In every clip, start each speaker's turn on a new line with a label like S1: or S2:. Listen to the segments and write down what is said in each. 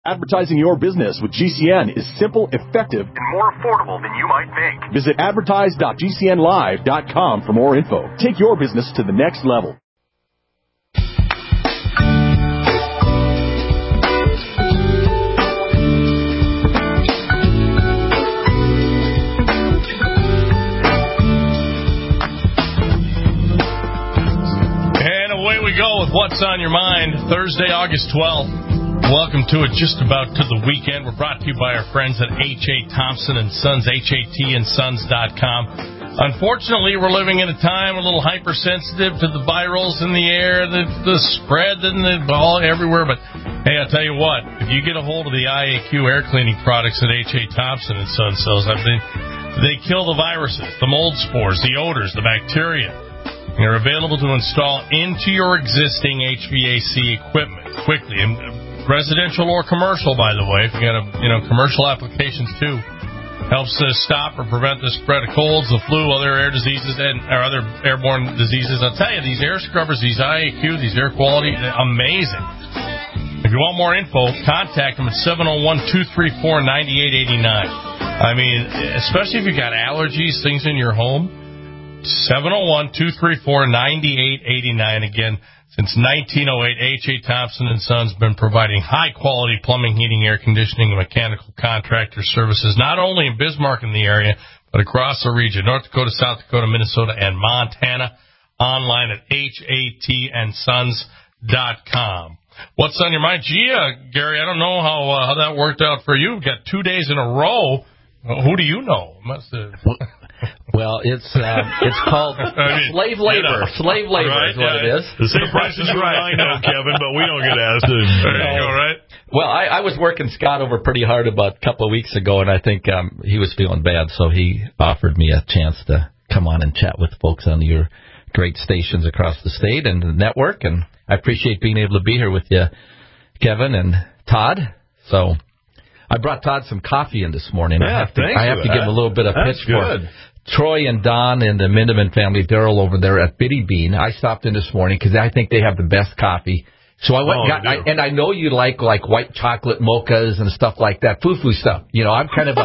S1: Advertising your business with GCN is simple, effective, and more affordable than you might think. Visit advertise.gcnlive.com for more info. Take your business to the next level.
S2: And away we go with What's on Your Mind, Thursday, August 12th. Welcome to it, just about to the weekend. We're brought to you by our friends at H.A. Thompson & Sons, HATandsons.com. Unfortunately, we're living in a time a little hypersensitive to the virals in the air, the spread and the all everywhere. But, hey, I'll tell you what, if you get a hold of the IAQ air cleaning products that H.A. Thompson & Sons sells, they kill the viruses, the mold spores, the odors, the bacteria. They're available to install into your existing HVAC equipment quickly. And residential or commercial, by the way, if you got commercial applications too, helps stop or prevent the spread of colds, the flu, other air diseases, or other airborne diseases. I'll tell you, these air scrubbers, these IAQ, these air quality, amazing. If you want more info, contact them at 701-234-9889. I mean, especially if you got allergies, things in your home, 701-234-9889. Again, since 1908, H.A. Thompson & Sons been providing high-quality plumbing, heating, air conditioning, and mechanical contractor services, not only in Bismarck and the area, but across the region, North Dakota, South Dakota, Minnesota, and Montana. Online at HATandsons.com. What's on your mind? Gee, Gary, I don't know how that worked out for you. You've got 2 days in a row. Who do you know? Must have...
S3: Well, it's called slave labor. Slave labor right, is what it is.
S4: The same person you and I know, Kevin, but we don't get asked to.
S2: There you go, right?
S3: Well, I was working Scott over pretty hard about a couple of weeks ago, and I think he was feeling bad, so he offered me a chance to come on and chat with folks on your great stations across the state and the network, and I appreciate being able to be here with you, Kevin and Todd. So I brought Todd some coffee in this morning.
S4: Yeah,
S3: I have to give him a little bit of pitch for Troy and Don and the Mindeman family, Daryl over there at Bitty Bean. I stopped in this morning because I think they have the best coffee. So I went and I know you like white chocolate mochas and stuff like that, foo-foo stuff. You know, I'm kind of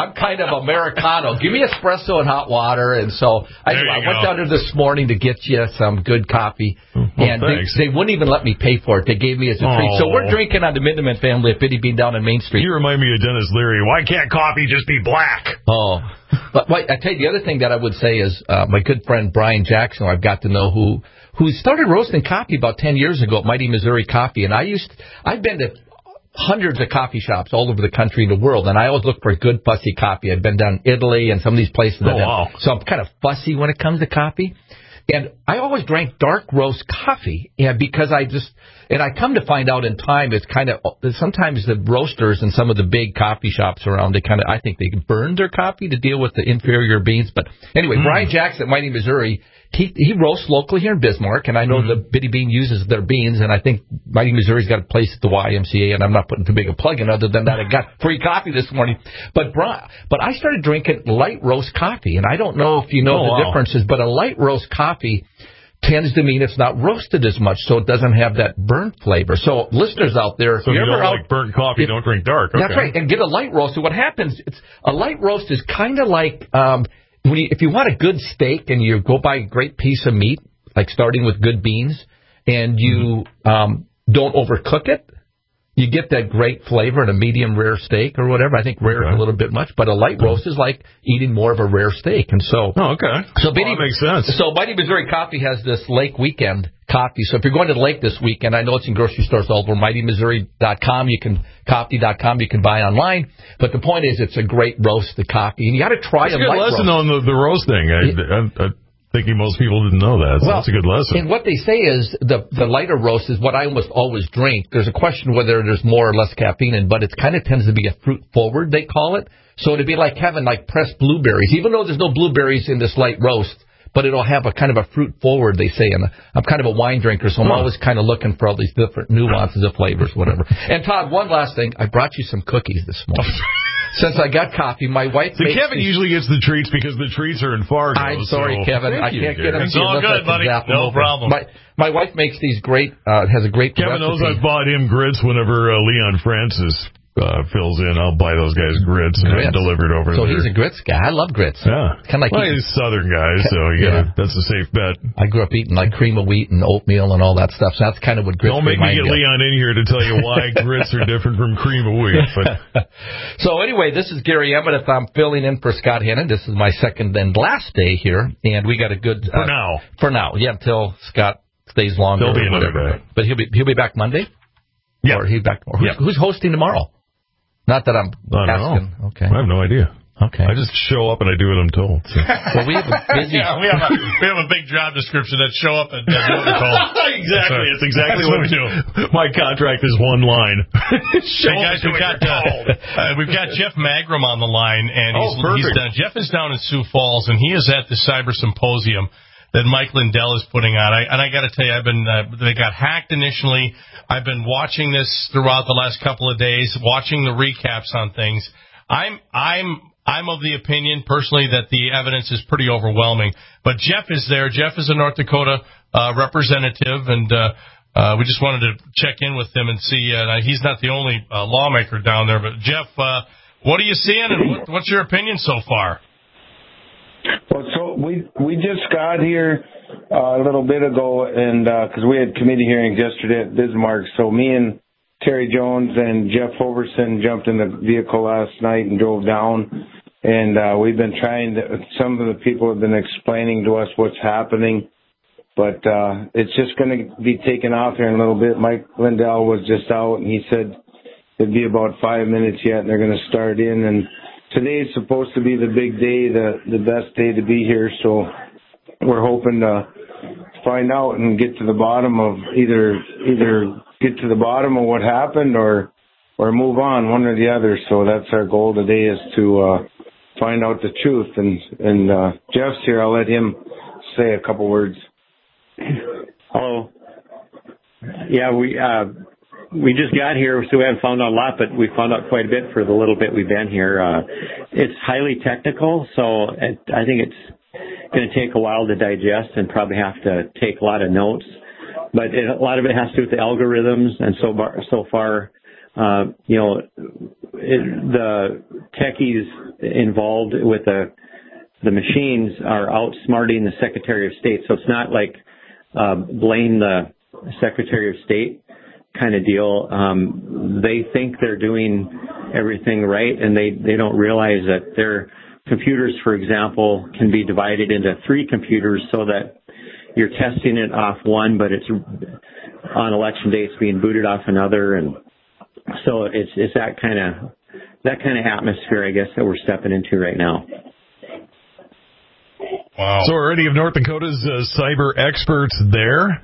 S3: Americano. Give me espresso and hot water. And so I went down there this morning to get you some good coffee. And they wouldn't even let me pay for it. They gave me as a treat. So we're drinking on the Mindeman family at Bitty Bean down on Main Street.
S4: You remind me of Dennis Leary. Why can't coffee just be black?
S3: Oh. But I tell you, the other thing that I would say is my good friend Brian Jackson, who I've got to know, who started roasting coffee about 10 years ago at Mighty Missouri Coffee. And I've been to hundreds of coffee shops all over the country and the world, and I always look for good fussy coffee. I've been down in Italy and some of these places. So I'm kind of fussy when it comes to coffee. And I always drank dark roast coffee, because I come to find out in time, it's kind of, sometimes the roasters and some of the big coffee shops around, I think they burn their coffee to deal with the inferior beans. But anyway, Brian Jackson at Mighty Missouri, he roasts locally here in Bismarck, and I know the Bitty Bean uses their beans, and I think Mighty Missouri's got a place at the YMCA, and I'm not putting too big a plug in other than that I got free coffee this morning. But I started drinking light roast coffee, and I don't know if you know the differences, but a light roast coffee tends to mean it's not roasted as much, so it doesn't have that burnt flavor. So listeners out there, if
S4: you don't like burnt coffee, don't drink dark. Okay.
S3: That's right, and get a light roast. So what happens, a light roast is kind of like... if you want a good steak and you go buy a great piece of meat, like starting with good beans, and you don't overcook it, you get that great flavor in a medium rare steak or whatever. I think rare is a little bit much, but a light roast is like eating more of a rare steak. And so,
S4: so that makes sense.
S3: So Mighty Missouri Coffee has this Lake Weekend coffee. So if you're going to the lake this weekend, I know it's in grocery stores all over, mightymissouri.com. Coffee.com, you can buy online. But the point is, it's a great roasted coffee, and you got to try a light roast.
S4: That's a good lesson on the roasting. I'm thinking most people didn't know that, so that's a good lesson.
S3: And what they say is the lighter roast is what I almost always drink. There's a question whether there's more or less caffeine in, but it kind of tends to be a fruit forward, they call it. So it'd be like having pressed blueberries, even though there's no blueberries in this light roast, but it'll have a kind of a fruit forward, they say. And I'm kind of a wine drinker, so I'm always kind of looking for all these different nuances of flavors, whatever. And Todd, one last thing. I brought you some cookies this morning. since I got coffee, my wife makes
S4: Kevin usually gets the treats because the treats are in Fargo.
S3: I'm sorry, Kevin. I can't get them.
S2: It's all good, buddy. No problem.
S3: My wife makes these great, has a great
S4: Kevin
S3: recipe.
S4: knows I've bought him grits whenever Leon Francis fills in. I'll buy those guys grits and have delivered over there.
S3: So he's a grits guy. I love grits.
S4: Yeah.
S3: Kind of like
S4: he's a Southern guy, so that's a safe bet.
S3: I grew up eating like cream of wheat and oatmeal and all that stuff. So that's kind of what grits.
S4: Don't make me get Leon in here to tell you why grits are different from cream of wheat. But.
S3: So anyway, this is Gary Emmett. I'm filling in for Scott Hannon. This is my second and last day here, and we got a good For now, yeah, until Scott stays longer.
S4: There'll be another day,
S3: but he'll be back Monday.
S4: Yeah,
S3: or he's back. Who's hosting tomorrow? Not that I'm asking.
S4: Know.
S3: Okay,
S4: I have no idea.
S3: Okay,
S4: I just show up and I do what I'm told. So.
S3: Well, we have a busy.
S2: we have a big job description that show up and do what we're told.
S4: Exactly, it's exactly what we do. My contract is one line.
S2: Hey guys, we've got Jeff Magram on the line, and Jeff is down in Sioux Falls, and he is at the Cyber Symposium that Mike Lindell is putting on. I got to tell you, they got hacked initially. I've been watching this throughout the last couple of days, watching the recaps on things. I'm of the opinion, personally, that the evidence is pretty overwhelming. But Jeff is there. Jeff is a North Dakota representative, and we just wanted to check in with him and see. He's not the only lawmaker down there. But, Jeff, what are you seeing, and what's your opinion so far?
S5: Well, so we just got here a little bit ago, and because we had committee hearings yesterday at Bismarck, so me and Terry Jones and Jeff Hoverson jumped in the vehicle last night and drove down, and we've been some of the people have been explaining to us what's happening, but it's just going to be taken off here in a little bit. Mike Lindell was just out, and he said it'd be about 5 minutes yet, and they're going to start in, and today's supposed to be the big day, the best day to be here, so we're hoping to find out and get to the bottom of either get to the bottom of what happened or move on, one or the other. So that's our goal today, is to find out the truth. And Jeff's here. I'll let him say a couple words.
S6: Hello. Yeah, we just got here, so we haven't found out a lot, but we found out quite a bit for the little bit we've been here. It's highly technical, so I think it's going to take a while to digest and probably have to take a lot of notes. But a lot of it has to do with the algorithms, and so far, the techies involved with the machines are outsmarting the Secretary of State. So it's not like blame the Secretary of State kind of deal. They think they're doing everything right, and they don't realize that their computers, for example, can be divided into 3 computers so that you're testing it off one, but it's on election day it's being booted off another, and so it's that kind of atmosphere, I guess, that we're stepping into right now.
S2: Wow!
S4: So are any of North Dakota's cyber experts there?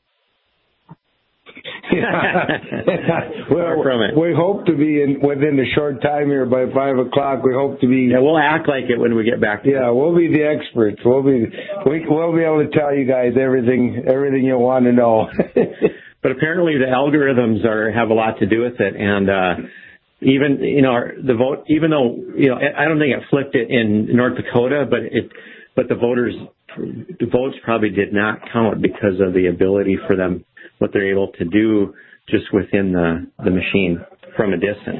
S5: Well, we hope to be within a short time here by 5 o'clock. We hope to be.
S6: Yeah, we'll act like it when we get back.
S5: We'll be the experts. We'll be able to tell you guys everything you want to know.
S6: But apparently the algorithms have a lot to do with it, and even the vote. Even though I don't think it flipped it in North Dakota, but the votes probably did not count because of the ability for them, what they're able to do just within the machine from a distance.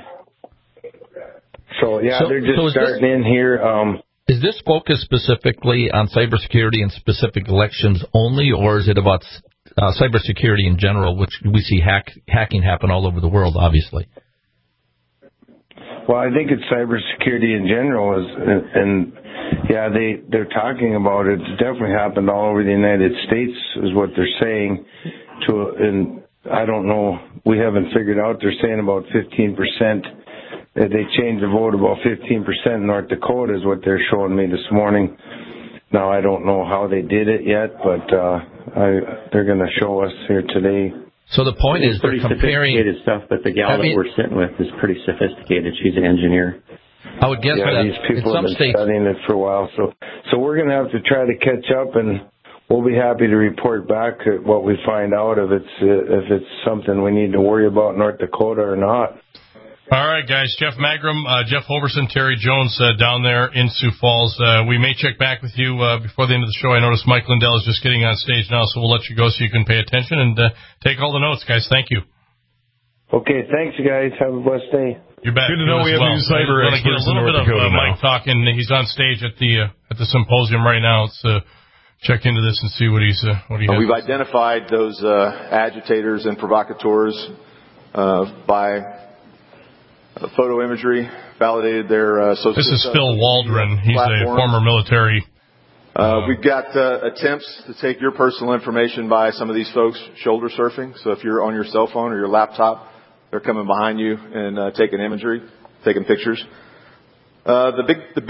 S5: So they're just starting in here.
S3: Is this focused specifically on cybersecurity and specific elections only, or is it about cybersecurity in general, which we see hacking happen all over the world, obviously?
S5: Well, I think it's cybersecurity in general, they're talking about it. It's definitely happened all over the United States, is what they're saying. And I don't know, we haven't figured out. They're saying about 15%. They changed the vote about 15% in North Dakota, is what they're showing me this morning. Now, I don't know how they did it yet, but they're going to show us here today.
S3: So the point is, they're comparing
S6: sophisticated stuff, but the gal that we're sitting with is pretty sophisticated. She's an engineer.
S3: I would guess that
S5: these people have been studying it for a while. So we're going to have to try to catch up, and we'll be happy to report back what we find out, if it's something we need to worry about in North Dakota or not.
S2: All right, guys. Jeff Magrum, Jeff Hoverson, Terry Jones down there in Sioux Falls. We may check back with you before the end of the show. I noticed Mike Lindell is just getting on stage now, so we'll let you go so you can pay attention and take all the notes, guys. Thank you.
S5: Okay, thanks, you guys. Have a blessed day.
S2: You bet.
S4: Good to know we have new cyber experts in North Dakota now. Mike talking. He's on stage at the symposium right now. Let's check into this and see what he has.
S7: We've identified those agitators and provocateurs by photo imagery, validated their social.
S2: This is Phil Waldron. He's a former military.
S7: We've got attempts to take your personal information by some of these folks shoulder surfing. So if you're on your cell phone or your laptop, they're coming behind you and taking imagery, taking pictures. The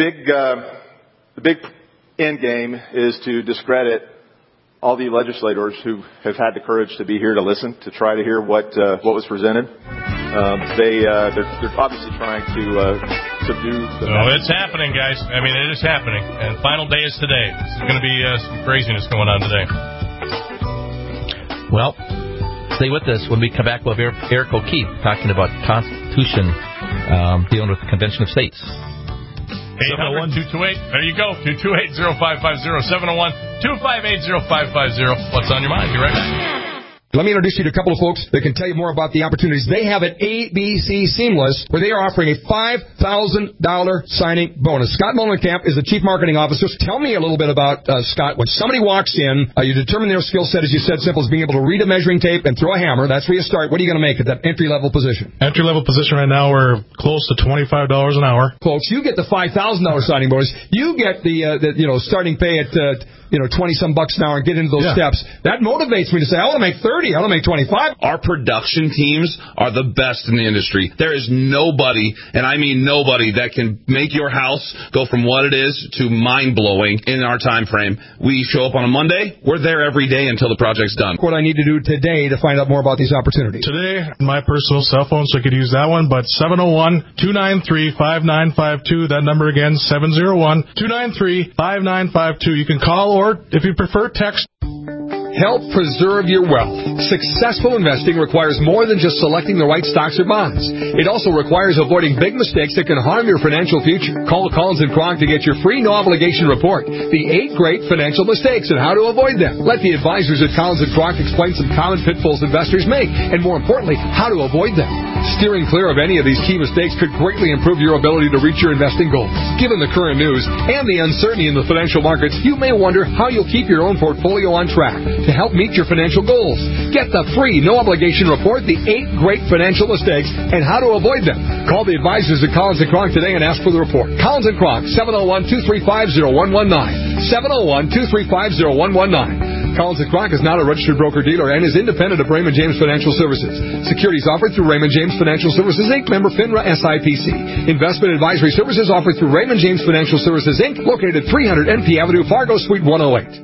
S7: big end game is to discredit all the legislators who have had the courage to be here to listen, to try to hear what was presented. They're obviously trying to subdue.
S2: It's happening, guys. I mean, it is happening. And final day is today. This is going to be some craziness going on today.
S3: Well, stay with us. When we come back, we'll have Eric O'Keefe talking about Constitution dealing with the Convention of States.
S2: 800-228. There you go. 228-0550. 701-258-0550. What's on your mind? Be right back.
S8: Let me introduce you to a couple of folks that can tell you more about the opportunities they have at ABC Seamless, where they are offering a $5,000 signing bonus. Scott Mullenkamp is the Chief Marketing Officer. Tell me a little bit about Scott. When somebody walks in, you determine their skill set, as you said, simple as being able to read a measuring tape and throw a hammer. That's where you start. What are you going to make at that entry-level position?
S9: Entry-level position right now, we're close to $25 an hour.
S8: Folks, you get the $5,000 signing bonus. You get the starting pay at $20-some an hour and get into those steps. That motivates me to say, I want to make 30. I want to make 25.
S10: Our production teams are the best in the industry. There is nobody, and I mean nobody, that can make your house go from what it is to mind-blowing in our time frame. We show up on a Monday. We're there every day until the project's done.
S8: What I need to do today to find out more about these opportunities.
S9: Today, my personal cell phone, so I could use that one, but 701-293-5952. That number again, 701-293-5952. You can call, or if you prefer, text.
S8: Help preserve your wealth. Successful investing requires more than just selecting the right stocks or bonds. It also requires avoiding big mistakes that can harm your financial future. Call Collins & Kronk to get your free no-obligation report, The 8 Great Financial Mistakes and How to Avoid Them. Let the advisors at Collins & Kronk explain some common pitfalls investors make, and more importantly, how to avoid them. Steering clear of any of these key mistakes could greatly improve your ability to reach your investing goals. Given the current news and the uncertainty in the financial markets, you may wonder how you'll keep your own portfolio on track to help meet your financial goals. Get the free no-obligation report, The 8 Great Financial Mistakes and How to Avoid Them. Call the advisors at Collins & Kronk today and ask for the report. Collins & Kronk, 701-235-0119. 701-235-0119. Collins & Kronk is not a registered broker-dealer and is independent of Raymond James Financial Services. Securities offered through Raymond James Financial Services, Inc., member FINRA SIPC. Investment advisory services offered through Raymond James Financial Services, Inc., located at 300 NP Avenue, Fargo, Suite 108.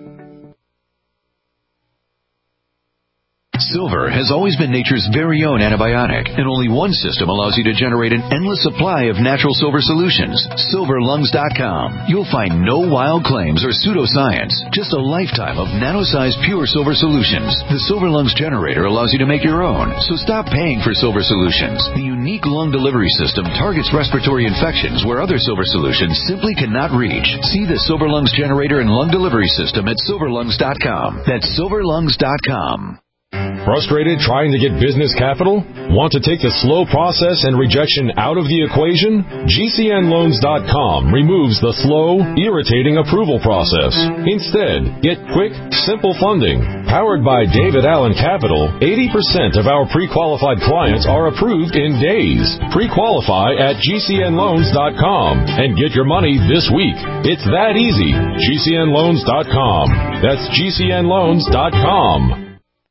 S11: Silver has always been nature's very own antibiotic, and only one system allows you to generate an endless supply of natural silver solutions. SilverLungs.com. You'll find no wild claims or pseudoscience, just a lifetime of nano-sized pure silver solutions. The Silver Lungs generator allows you to make your own, so stop paying for silver solutions. The unique lung delivery system targets respiratory infections where other silver solutions simply cannot reach. See the Silver Lungs generator and lung delivery system at SilverLungs.com. That's SilverLungs.com.
S1: Frustrated trying to get business capital? Want to take the slow process and rejection out of the equation? GCNLoans.com removes the slow, irritating approval process. Instead, get quick, simple funding. Powered by David Allen Capital, 80% of our pre-qualified clients are approved in days. Pre-qualify at GCNLoans.com and get your money this week. It's that easy. GCNLoans.com. That's GCNLoans.com.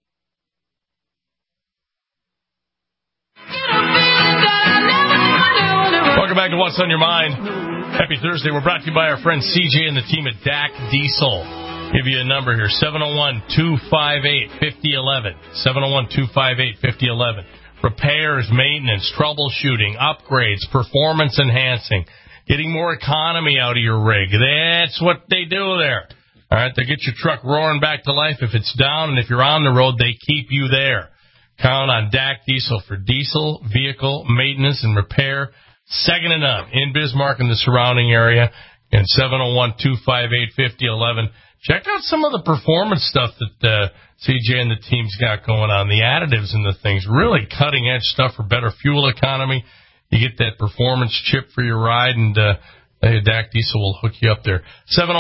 S2: Welcome back to What's on Your Mind. Happy Thursday. We're brought to you by our friend CJ and the team at DAC Diesel. Give you a number here, 701-258-5011. 701-258-5011. Repairs, maintenance, troubleshooting, upgrades, performance enhancing, getting more economy out of your rig. That's what they do there. All right, they get your truck roaring back to life if it's down, and if you're on the road, they keep you there. Count on DAC Diesel for diesel, vehicle, maintenance, and repair. Second to none in Bismarck and the surrounding area. And 701-258-5011. Check out some of the performance stuff that CJ and the team's got going on. The additives and the things. Really cutting-edge stuff for better fuel economy. You get that performance chip for your ride, and DAC Diesel will hook you up there.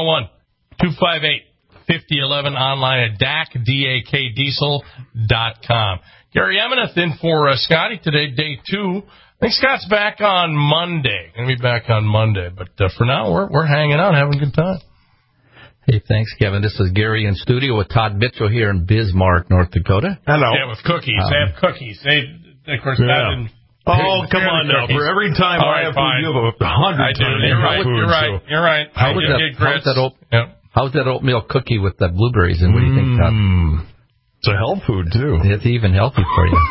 S2: 701-258-5011. Online at DACDiesel.com. Gary Emineth in for Scotty today, day 2. I think Scott's back on Monday. Going to be back on Monday. But for now, we're hanging out, having a good time.
S3: Hey, thanks, Kevin. This is Gary in studio with Todd Mitchell here in Bismarck, North Dakota.
S9: Hello.
S2: Yeah, with cookies. They have cookies. Of course,
S9: yeah. Oh, come on now. For every time I have food, you have 100 times.
S2: You're right.
S3: How's that oatmeal cookie with the blueberries? And what do you think, Todd?
S9: It's a health food, too.
S3: It's even healthy for you.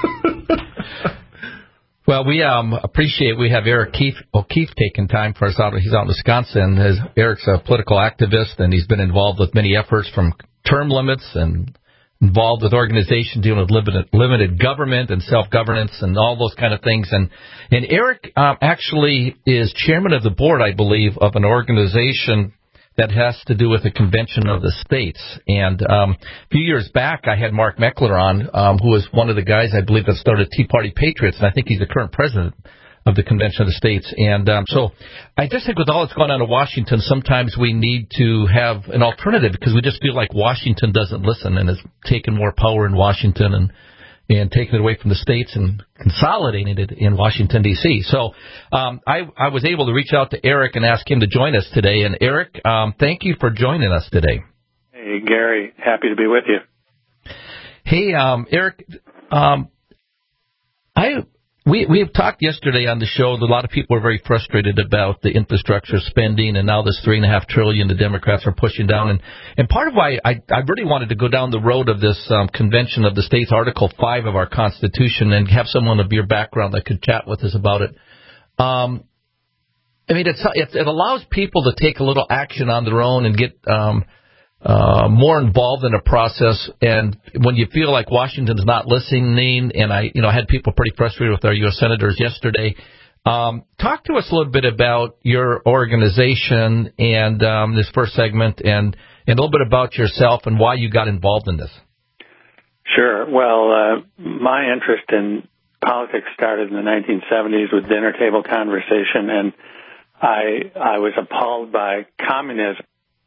S3: Well, we appreciate we have Eric O'Keefe taking time for us out. He's out in Wisconsin. Eric's a political activist, and he's been involved with many efforts from term limits and involved with organizations dealing with limited government and self-governance and all those kind of things. And Eric actually is chairman of the board, I believe, of an organization that has to do with the Convention of the States. And a few years back, I had Mark Meckler on, who was one of the guys, I believe, that started Tea Party Patriots, and I think he's the current president of the Convention of the States. And so I just think with all that's going on in Washington, sometimes we need to have an alternative because we just feel like Washington doesn't listen and has taken more power in Washington and taking it away from the states and consolidating it in Washington, D.C. So I was able to reach out to Eric and ask him to join us today. And, Eric, thank you for joining us today.
S12: Hey, Gary. Happy to be with you.
S3: Hey, Eric, we have talked yesterday on the show that a lot of people are very frustrated about the infrastructure spending and now this $3.5 trillion the Democrats are pushing down. And part of why I really wanted to go down the road of this Convention of the States, Article 5 of our Constitution, and have someone of your background that could chat with us about it. I mean, it allows people to take a little action on their own and get more involved in a process. And when you feel like Washington's not listening, and I had people pretty frustrated with our U.S. senators yesterday. Talk to us a little bit about your organization and this first segment, and a little bit about yourself and why you got involved in this.
S12: Sure. Well, my interest in politics started in the 1970s with dinner table conversation, and I was appalled by communism.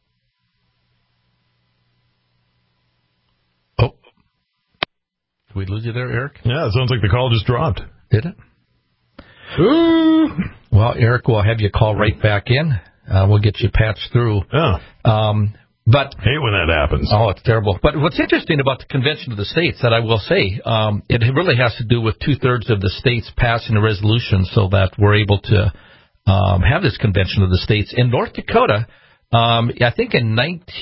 S3: Did we lose you there, Eric?
S9: Yeah, it sounds like the call just dropped.
S3: Did it?
S9: Ooh.
S3: Well, Eric, we'll have you call right back in. We'll get you patched through.
S9: Yeah.
S3: But
S9: hate when that happens.
S3: Oh, it's terrible. But what's interesting about the Convention of the States, that I will say, it really has to do with 2/3 of the states passing a resolution so that we're able to have this Convention of the States. In North Dakota, I think in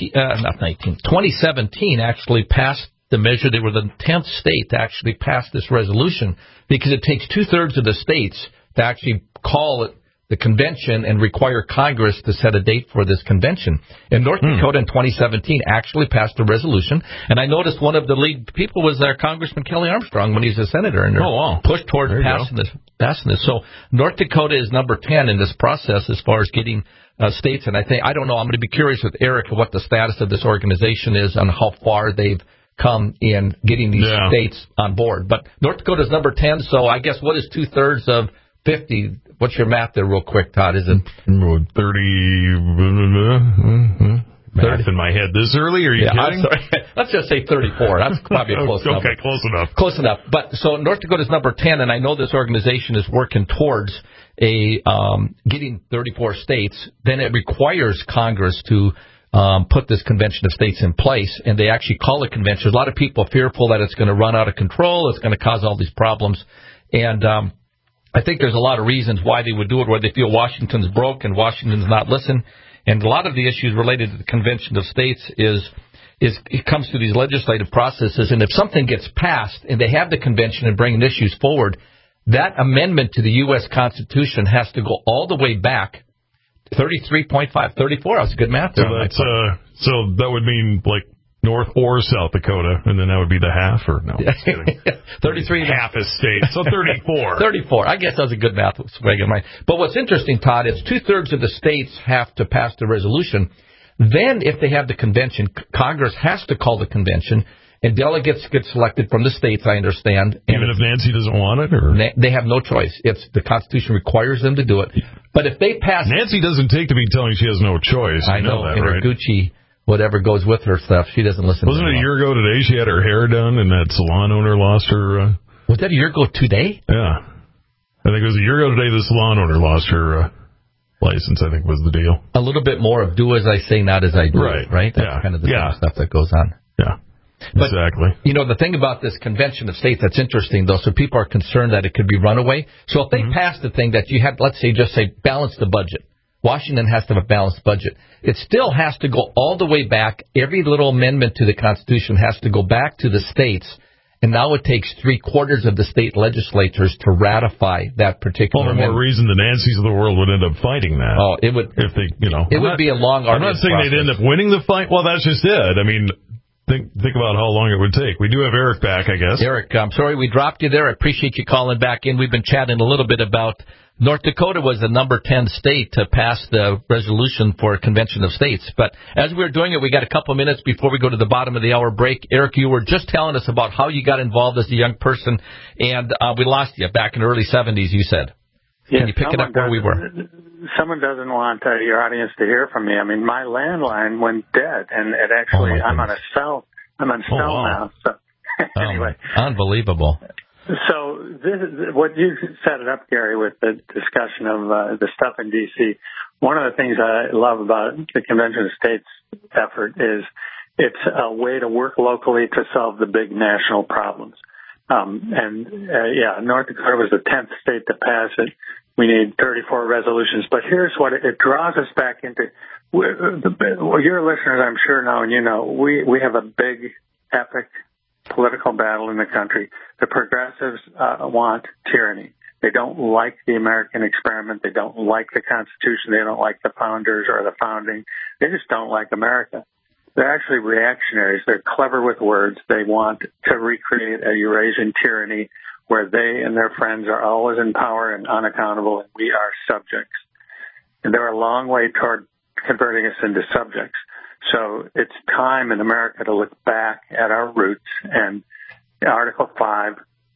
S3: 2017 actually passed the measure. They were the 10th state to actually pass this resolution because it takes 2/3 of the states to actually call it the convention and require Congress to set a date for this convention. And North Dakota in 2017 actually passed a resolution. And I noticed one of the lead people was our Congressman Kelly Armstrong when he was a senator, and pushed toward passing this. So North Dakota is number 10 in this process as far as getting states. And I don't know, I'm going to be curious with Eric what the status of this organization is and how far they've come in getting these states on board. But North Dakota is number 10, so I guess what is 2/3 of 50? What's your math there real quick, Todd? Is it
S9: 30? Math in my head this early? Are you kidding?
S3: I'm sorry. Let's just say 34. That's probably close enough.
S9: Okay, close enough.
S3: Close enough. But so North Dakota is number 10, and I know this organization is working towards getting 34 states. Then it requires Congress to put this Convention of States in place, and they actually call it convention. There's a lot of people fearful that it's going to run out of control, it's going to cause all these problems, and I think there's a lot of reasons why they would do it, where they feel Washington's broke and Washington's not listening, and a lot of the issues related to the Convention of States is it comes through these legislative processes, and if something gets passed and they have the convention and bring issues forward, that amendment to the U.S. Constitution has to go all the way back 33.5, 34. That was good math there.
S9: So that would mean like North or South Dakota, and then that would be the half, or no?
S3: 33
S9: half a state, so 34.
S3: 34. I guess that's a good math. But what's interesting, Todd, is 2/3 of the states have to pass the resolution. Then, if they have the convention, Congress has to call the convention, and delegates get selected from the states, I understand.
S9: Even if Nancy doesn't want it? Or?
S3: They have no choice. It's the Constitution requires them to do it. But if they pass...
S9: Nancy doesn't take to be telling she has no choice.
S3: I know
S9: that,
S3: in
S9: right?
S3: her Gucci, whatever goes with her stuff, she doesn't listen
S9: Wasn't it a year ago today she had her hair done and that salon owner lost her...
S3: Was that a year ago today?
S9: Yeah. I think it was a year ago today the salon owner lost her... license, I think, was the deal.
S3: A little bit more of do as I say, not as I do. Right? That's kind of the kind of stuff that goes on.
S9: Yeah.
S3: But,
S9: exactly.
S3: You know, the thing about this convention of states that's interesting, though, so people are concerned that it could be runaway. So if they pass the thing that you had, let's say, just say, balance the budget. Washington has to have a balanced budget. It still has to go all the way back. Every little amendment to the Constitution has to go back to the states. And now it takes 3/4 of the state legislatures to ratify that particular amendment.
S9: All the more reason the Nancys of the world would end up fighting that.
S3: Oh, it would.
S9: If they,
S3: it would be a long,
S9: I'm not saying they'd end up winning the fight. Well, that's just it. I mean, think about how long it would take. We do have Eric back, I guess.
S3: Eric, I'm sorry we dropped you there. I appreciate you calling back in. We've been chatting a little bit about North Dakota was the number 10 state to pass the resolution for a convention of states. But as we're doing it, we got a couple minutes before we go to the bottom of the hour break. Eric, you were just telling us about how you got involved as a young person, and we lost you back in the early 70s, you said. Can you pick it up where we were?
S12: Someone doesn't want your audience to hear from me. I mean, my landline went dead, and it actually, I'm on cell now. So anyway.
S3: Unbelievable.
S12: So what you set it up, Gary, with the discussion of the stuff in D.C., one of the things I love about the Convention of States effort is it's a way to work locally to solve the big national problems. North Dakota was the 10th state to pass it. We need 34 resolutions. But here's what it draws us back into. Your listeners, I'm sure know, and you know, we have a big, epic political battle in the country. The progressives want tyranny. They don't like the American experiment. They don't like the Constitution. They don't like the founders or the founding. They just don't like America. They're actually reactionaries. They're clever with words. They want to recreate a Eurasian tyranny where they and their friends are always in power and unaccountable, and we are subjects. And they're a long way toward converting us into subjects. So it's time in America to look back at our roots, and Article 5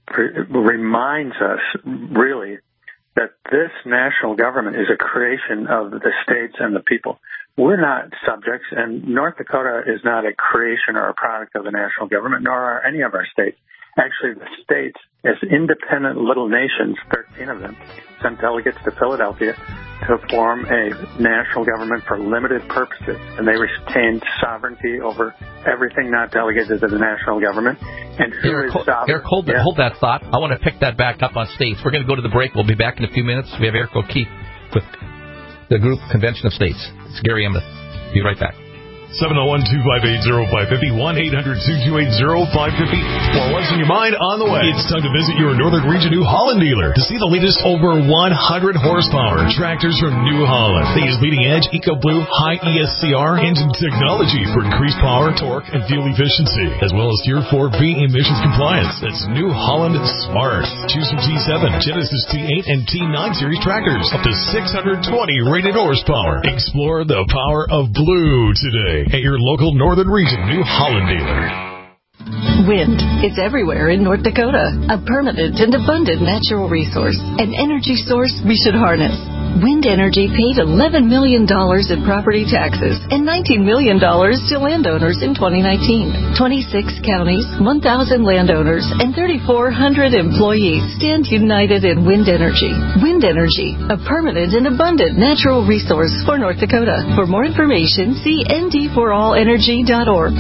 S12: reminds us, really, that this national government is a creation of the states and the people. We're not subjects, and North Dakota is not a creation or a product of the national government, nor are any of our states. Actually, the states, as independent little nations, 13 of them, sent delegates to Philadelphia to form a national government for limited purposes, and they retained sovereignty over everything not delegated to the national government. And
S3: Eric, hold that thought. I want to pick that back up on states. We're going to go to the break. We'll be back in a few minutes. We have Eric O'Keefe with the group Convention of States. It's Gary Emeth. Be right back.
S9: 701-258-0550, 1-800-228-0550. Well, what's in your mind on the way? It's time to visit your Northern Region New Holland dealer to see the latest over 100 horsepower tractors from New Holland. They use leading-edge EcoBlue high ESCR engine technology for increased power, torque, and fuel efficiency, as well as Tier 4B emissions compliance. That's New Holland Smart. Choose from T7, Genesis T8, and T9 series tractors, up to 620 rated horsepower. Explore the power of blue today at your local Northern Region New Holland dealer.
S13: Wind is everywhere in North Dakota, a permanent and abundant natural resource, an energy source we should harness. Wind Energy paid $11 million in property taxes and $19 million to landowners in 2019. 26 counties, 1,000 landowners, and 3,400 employees stand united in wind energy. Wind Energy, a permanent and abundant natural resource for North Dakota. For more information, see nd4allenergy.org.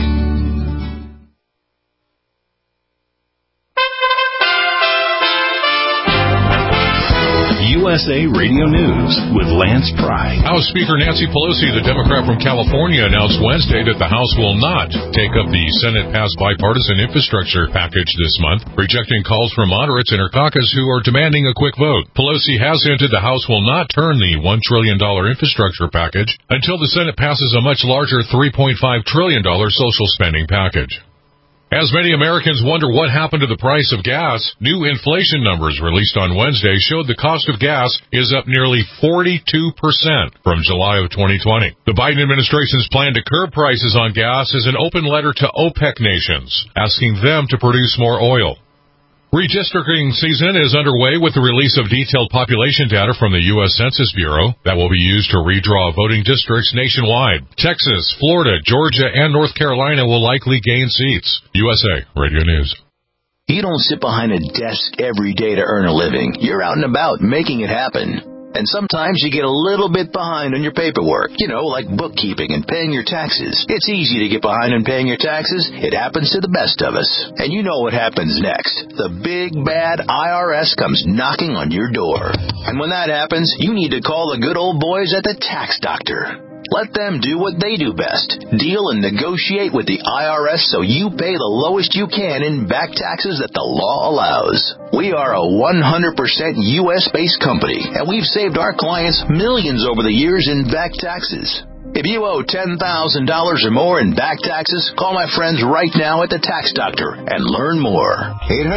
S9: USA Radio News with Lance Pry.
S1: House Speaker Nancy Pelosi, the Democrat from California, announced Wednesday that the House will not take up the Senate-passed bipartisan infrastructure package this month, rejecting calls from moderates in her caucus who are demanding a quick vote. Pelosi has hinted the House will not turn the $1 trillion infrastructure package until the Senate passes a much larger $3.5 trillion social spending package. As many Americans wonder what happened to the price of gas, new inflation numbers released on Wednesday showed the cost of gas is up nearly 42% from July of 2020. The Biden administration's plan to curb prices on gas is an open letter to OPEC nations, asking them to produce more oil. Redistricting season is underway with the release of detailed population data from the U.S. Census Bureau that will be used to redraw voting districts nationwide. Texas, Florida, Georgia, and North Carolina will likely gain seats. USA Radio News.
S11: You don't sit behind a desk every day to earn a living. You're out and about making it happen. And sometimes you get a little bit behind on your paperwork, like bookkeeping and paying your taxes. It's easy to get behind on paying your taxes. It happens to the best of us. And you know what happens next. The big, bad IRS comes knocking on your door. And when that happens, you need to call the good old boys at the Tax Doctor. Let them do what they do best. Deal and negotiate with the IRS so you pay the lowest you can in back taxes that the law allows. We are a 100% U.S.-based company, and we've saved our clients millions over the years in back taxes. If you owe $10,000 or more in back taxes, call my friends right now at the Tax Doctor and learn more.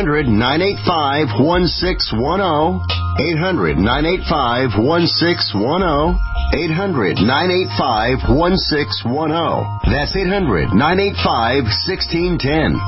S14: 800-985-1610. 800-985-1610. 800-985-1610. That's 800-985-1610.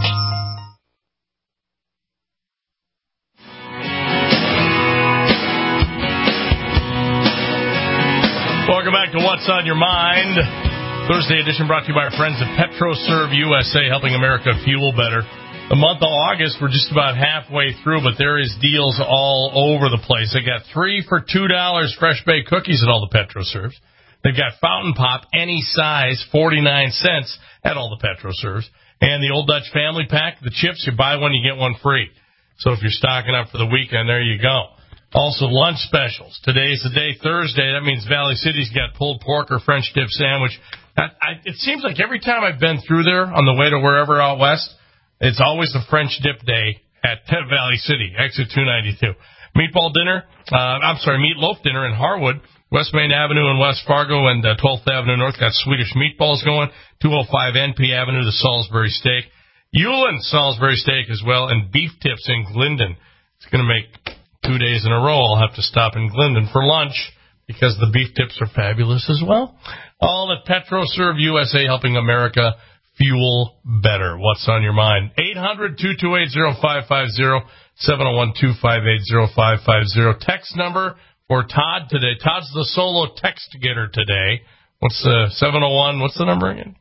S2: Welcome back to What's on Your Mind. Thursday edition brought to you by our friends at PetroServe USA, helping America fuel better. The month of August, we're just about halfway through, but there is deals all over the place. They got 3 for $2 fresh baked cookies at all the PetroServes. They've got Fountain Pop, any size, 49 cents at all the PetroServes. And the Old Dutch Family Pack, the chips, you buy one, you get one free. So if you're stocking up for the weekend, there you go. Also, lunch specials. Today's the day, Thursday. That means Valley City's got pulled pork or French dip sandwich. It seems like every time I've been through there on the way to wherever out west, it's always the French dip day at Valley City, exit 292. Meatloaf dinner in Harwood, West Main Avenue in West Fargo, and 12th Avenue North got Swedish meatballs going. 205 NP Avenue, the Salisbury Steak. Ulen Salisbury Steak as well, and beef tips in Glendon. It's going to make 2 days in a row I'll have to stop in Glendon for lunch because the beef tips are fabulous as well. All at PetroServe USA, helping America fuel better. What's on your mind? 800-228-0550, 701-258-0550. Text number for Todd today. Todd's the solo text getter today. What's the 701? What's the number again?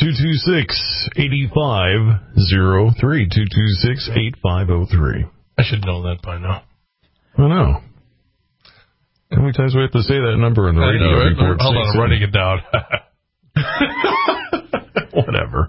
S9: 226-8503. 226-8503.
S2: I should know that by now.
S9: I know. How many times do we have to say that number in the radio report?
S2: Hold on, I'm writing it down.
S9: Whatever.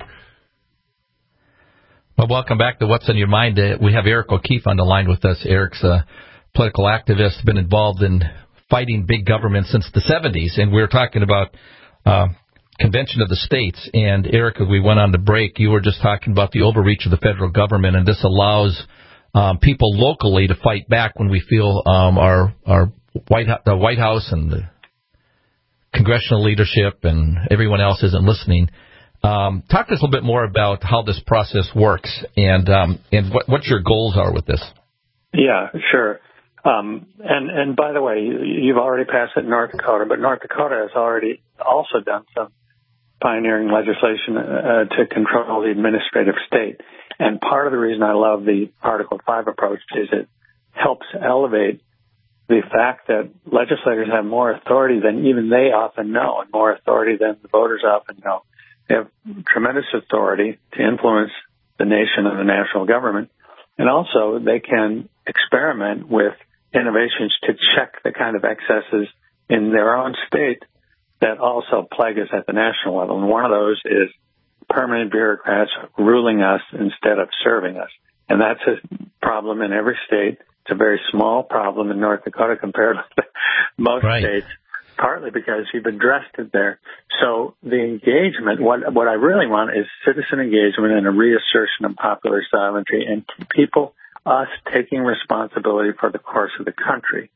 S3: Well, welcome back to What's on Your Mind. We have Eric O'Keefe on the line with us. Eric's a political activist, been involved in fighting big government since the 70s, and we were talking about Convention of the States. And, Eric, as we went on the break, you were just talking about the overreach of the federal government, and this allows people locally to fight back when we feel the White House and the congressional leadership and everyone else isn't listening. Talk to us a little bit more about how this process works and what your goals are with this.
S12: Yeah, sure. And by the way, you've already passed it in North Dakota, but North Dakota has already also done some pioneering legislation to control the administrative state. And part of the reason I love the Article 5 approach is it helps elevate the fact that legislators have more authority than even they often know, and more authority than the voters often know. They have tremendous authority to influence the nation and the national government, and also they can experiment with innovations to check the kind of excesses in their own state that also plague us at the national level. And one of those is permanent bureaucrats ruling us instead of serving us. And that's a problem in every state It's a very small problem in North Dakota compared with most states, partly because you've addressed it there. So the engagement, what I really want is citizen engagement and a reassertion of popular sovereignty and us taking responsibility for the course of the country.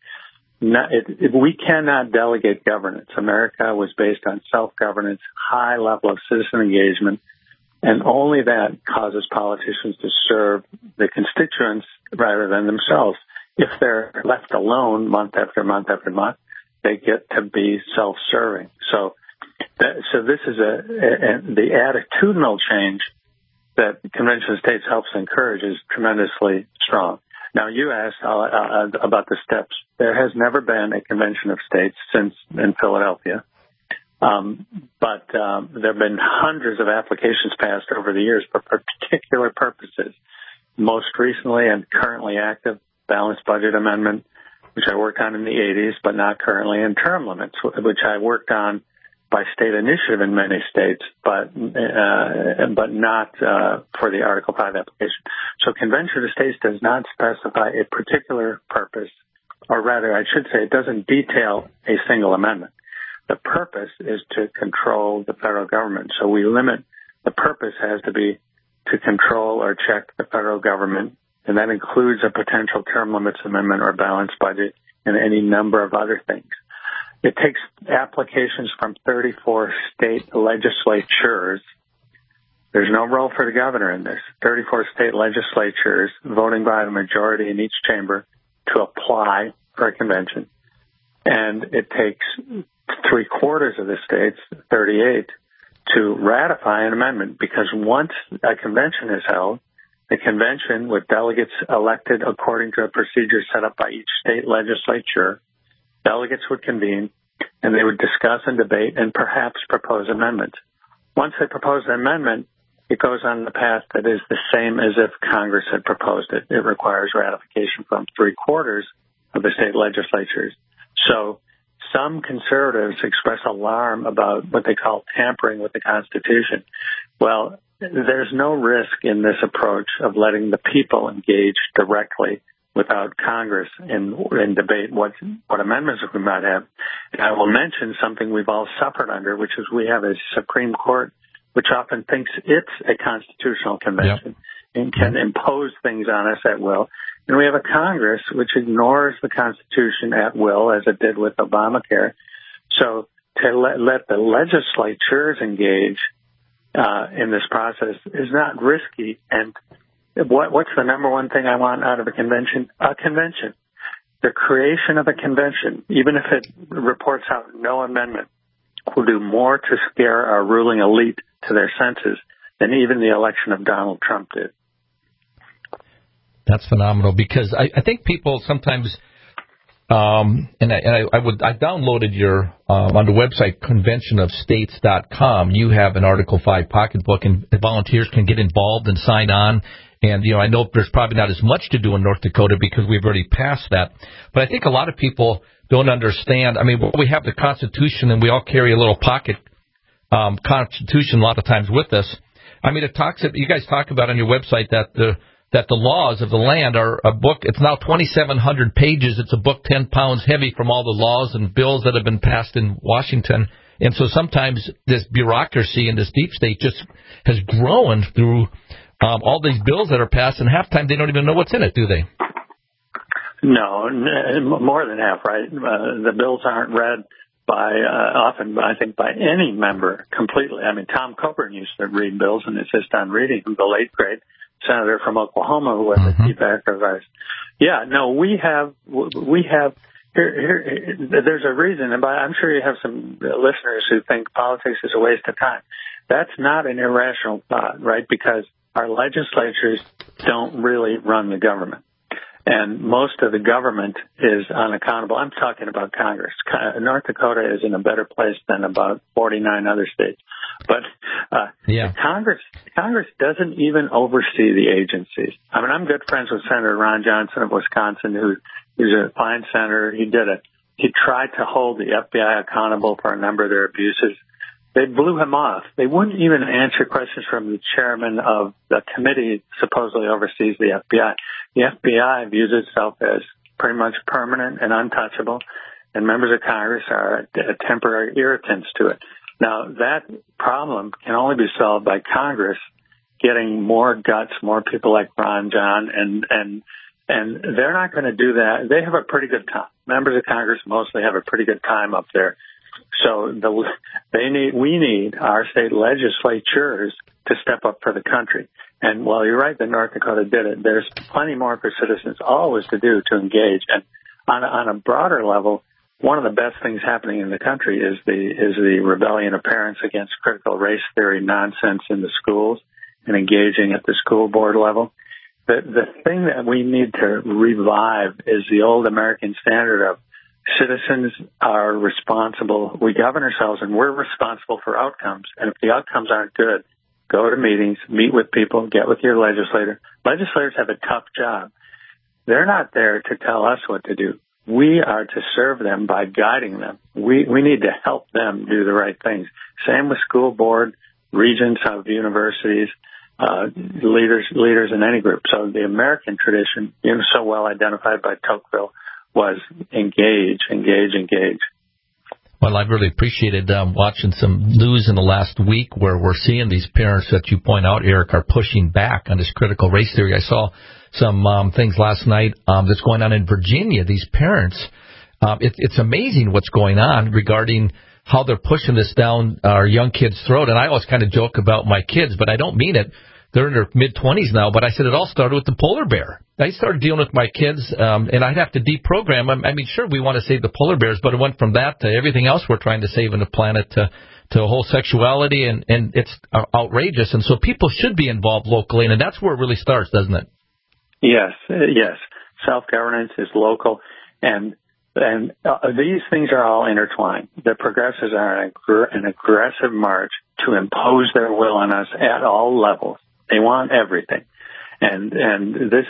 S12: We cannot delegate governance. America was based on self-governance, high level of citizen engagement, and only that causes politicians to serve the constituents rather than themselves. If they're left alone month after month after month, they get to be self-serving. So this is the attitudinal change that the Convention of States helps encourage is tremendously strong. Now, you asked about the steps. There has never been a Convention of States since in Philadelphia. But there have been hundreds of applications passed over the years for particular purposes. Most recently and currently active, balanced budget amendment, which I worked on in the 80s, but not currently, and term limits, which I worked on by state initiative in many states, but not for the Article 5 application. So Convention of States does not specify a particular purpose, or rather, I should say, it doesn't detail a single amendment. The purpose is to control the federal government. So we limit, the purpose has to be to control or check the federal government, and that includes a potential term limits amendment or balanced budget and any number of other things. It takes applications from 34 state legislatures. There's no role for the governor in this. 34 state legislatures voting by the majority in each chamber to apply for a convention. And it takes 3/4 of the states, 38, to ratify an amendment, because once a convention is held, the convention with delegates elected according to a procedure set up by each state legislature, delegates would convene and they would discuss and debate and perhaps propose amendments. Once they propose an amendment, it goes on the path that is the same as if Congress had proposed it. It requires ratification from 3/4 of the state legislatures. So some conservatives express alarm about what they call tampering with the Constitution. Well, there's no risk in this approach of letting the people engage directly without Congress in debate what amendments we might have. And I will mention something we've all suffered under, which is we have a Supreme Court which often thinks it's a constitutional convention and can impose things on us at will. And we have a Congress which ignores the Constitution at will, as it did with Obamacare. So to let the legislatures engage in this process is not risky. And what's the number one thing I want out of a convention? A convention. The creation of a convention, even if it reports out no amendment, will do more to scare our ruling elite to their senses than even the election of Donald Trump did.
S3: That's phenomenal, because I think people sometimes, I downloaded your on the website conventionofstates.com. You have an Article 5 pocketbook, and volunteers can get involved and sign on. And I know there's probably not as much to do in North Dakota because we've already passed that. But I think a lot of people don't understand. I mean, we have the Constitution, and we all carry a little pocket Constitution a lot of times with us. I mean, you guys talk about on your website that the laws of the land are a book. It's now 2,700 pages. It's a book 10 pounds heavy from all the laws and bills that have been passed in Washington. And so sometimes this bureaucracy in this deep state just has grown through all these bills that are passed, and half time they don't even know what's in it, do they?
S12: No, more than half, right? The bills aren't read often, I think, by any member completely. I mean, Tom Coburn used to read bills and insist on reading them, the late great senator from Oklahoma who was a chief archivist. Yeah, no, we have here, there's a reason, and I'm sure you have some listeners who think politics is a waste of time. That's not an irrational thought, right? Because our legislatures don't really run the government. And most of the government is unaccountable. I'm talking about Congress. North Dakota is in a better place than about 49 other states. But Congress doesn't even oversee the agencies. I mean, I'm good friends with Senator Ron Johnson of Wisconsin, who's a fine senator. He tried to hold the FBI accountable for a number of their abuses. They blew him off. They wouldn't even answer questions from the chairman of the committee supposedly oversees the FBI. The FBI views itself as pretty much permanent and untouchable, and members of Congress are temporary irritants to it. Now, that problem can only be solved by Congress getting more guts, more people like Ron John, and they're not going to do that. They have a pretty good time. Members of Congress mostly have a pretty good time up there. So we need our state legislatures to step up for the country. And while you're right that North Dakota did it, there's plenty more for citizens always to do to engage. And on a broader level, one of the best things happening in the country is the rebellion of parents against critical race theory nonsense in the schools and engaging at the school board level. The thing that we need to revive is the old American standard of citizens are responsible. We govern ourselves, and we're responsible for outcomes. And if the outcomes aren't good, go to meetings, meet with people, get with your legislator. Legislators have a tough job. They're not there to tell us what to do. We are to serve them by guiding them. We need to help them do the right things. Same with school board, regents of universities, leaders in any group. So the American tradition, so well identified by Tocqueville, was engage.
S3: Well, I've really appreciated watching some news in the last week where we're seeing these parents that you point out, Eric, are pushing back on this critical race theory. I saw some things last night that's going on in Virginia. These parents, it's amazing what's going on regarding how they're pushing this down our young kids' throat. And I always kind of joke about my kids, but I don't mean it. They're in their mid-20s now, but I said it all started with the polar bear. I started dealing with my kids, and I'd have to deprogram them. I mean, sure, we want to save the polar bears, but it went from that to everything else we're trying to save in the planet to whole sexuality, and it's outrageous. And so people should be involved locally, and that's where it really starts, doesn't it?
S12: Yes. Self-governance is local, and these things are all intertwined. The progressives are an aggressive march to impose their will on us at all levels. They want everything. And this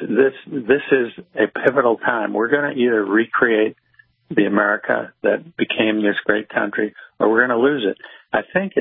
S12: is a pivotal time. We're going to either recreate the America that became this great country, or we're going to lose it. I think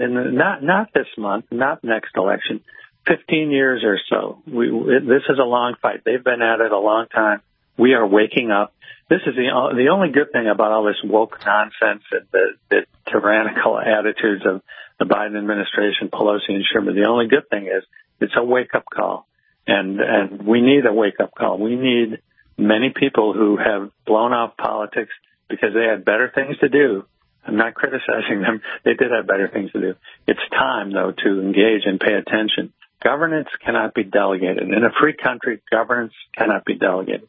S12: not this month, not next election, 15 years or so. This is a long fight. They've been at it a long time. We are waking up. This is the only good thing about all this woke nonsense and the tyrannical attitudes of the Biden administration, Pelosi and Schumer. The only good thing is it's a wake-up call, and we need a wake-up call. We need many people who have blown off politics because they had better things to do. I'm not criticizing them. They did have better things to do. It's time, though, to engage and pay attention. Governance cannot be delegated. In a free country, governance cannot be delegated.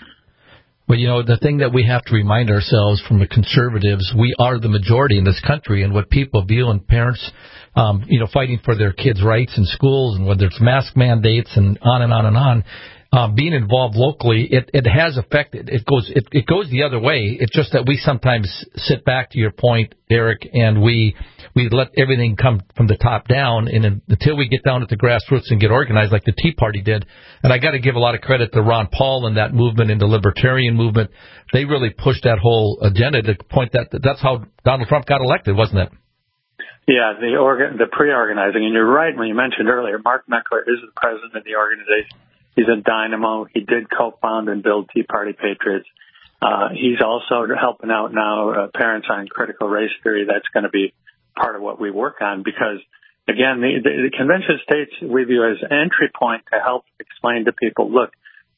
S3: Well, the thing that we have to remind ourselves from the conservatives, we are the majority in this country, and what people view and parents, fighting for their kids' rights in schools, and whether it's mask mandates and on and on and on, being involved locally, it has affected. It goes the other way. It's just that we sometimes sit back, to your point, Eric, and we let everything come from the top down, and until we get down at the grassroots and get organized like the Tea Party did. And I got to give a lot of credit to Ron Paul and that movement and the libertarian movement. They really pushed that whole agenda to point that's how Donald Trump got elected, wasn't it?
S12: Yeah, the pre-organizing. And you're right when you mentioned earlier, Mark Meckler is the president of the organization. He's a dynamo. He did co-found and build Tea Party Patriots. He's also helping out now parents on critical race theory. That's going to be part of what we work on because, again, the Convention of States we view as an entry point to help explain to people, look,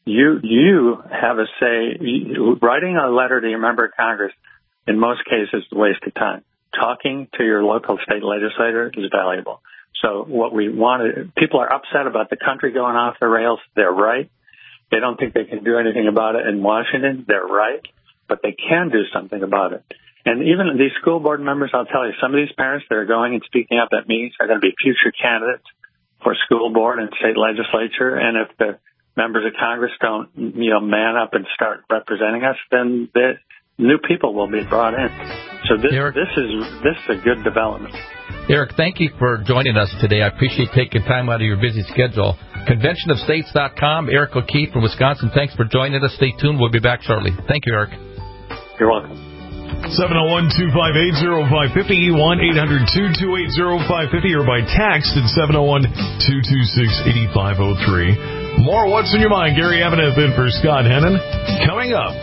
S12: you have a say. Writing a letter to your member of Congress, in most cases, is a waste of time. Talking to your local state legislator is valuable. So what we want people are upset about the country going off the rails. They're right. They don't think they can do anything about it in Washington. They're right. But they can do something about it. And even these school board members, I'll tell you, some of these parents that are going and speaking up at meetings are going to be future candidates for school board and state legislature. And if the members of Congress don't, man up and start representing us, then the new people will be brought in. So this is a good development.
S3: Eric, thank you for joining us today. I appreciate taking time out of your busy schedule. ConventionofStates.com. Eric O'Keefe from Wisconsin. Thanks for joining us. Stay tuned. We'll be back shortly. Thank you, Eric.
S12: You're welcome.
S9: 701-258-0550, 1-800-228-0550, or by text at 701-226-8503. More What's in Your Mind. Gary Avenett in for Scott Hennon. Coming up.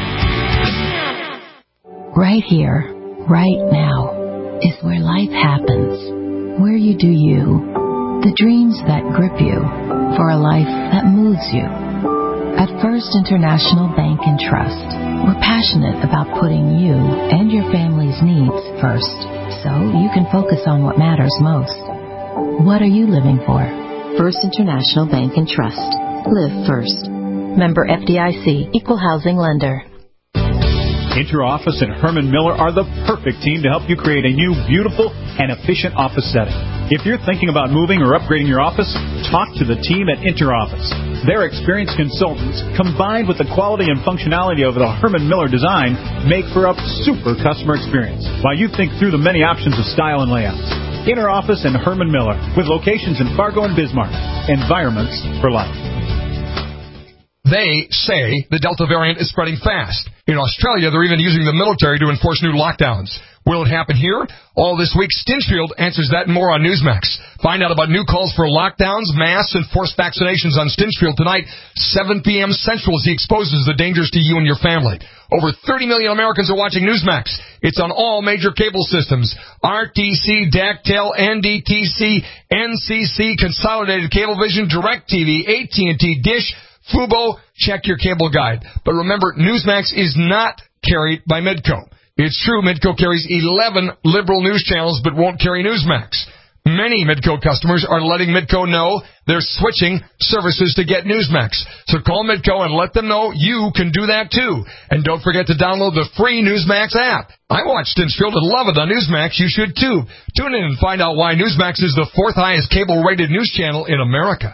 S15: Right here, right now, is where life happens. Where you do you. The dreams that grip you for a life that moves you. At First International Bank and Trust, we're passionate about putting you and your family's needs first, so you can focus on what matters most. What are you living for? First International Bank and Trust. Live first. Member FDIC, Equal Housing Lender.
S16: InterOffice and Herman Miller are the perfect team to help you create a new, beautiful, and efficient office setting. If you're thinking about moving or upgrading your office, talk to the team at InterOffice. Their experienced consultants, combined with the quality and functionality of the Herman Miller design, make for a super customer experience, while you think through the many options of style and layouts. InterOffice and Herman Miller, with locations in Fargo and Bismarck. Environments for life.
S8: They say the Delta variant is spreading fast. In Australia, they're even using the military to enforce new lockdowns. Will it happen here? All this week, Stinchfield answers that and more on Newsmax. Find out about new calls for lockdowns, masks, and forced vaccinations on Stinchfield tonight, 7 p.m. Central, as he exposes the dangers to you and your family. Over 30 million Americans are watching Newsmax. It's on all major cable systems. RTC, Dactyl, NDTC, NCC, Consolidated Cablevision, DirecTV, AT&T, Dish, Fubo. Check your cable guide. But remember, Newsmax is not carried by Midco. It's true, Midco carries 11 liberal news channels but won't carry Newsmax. Many Midco customers are letting Midco know they're switching services to get Newsmax. So call Midco and let them know you can do that too. And don't forget to download the free Newsmax app. I watch Stinchfield and love it on Newsmax. You should too. Tune in and find out why Newsmax is the 4th highest cable-rated news channel in America.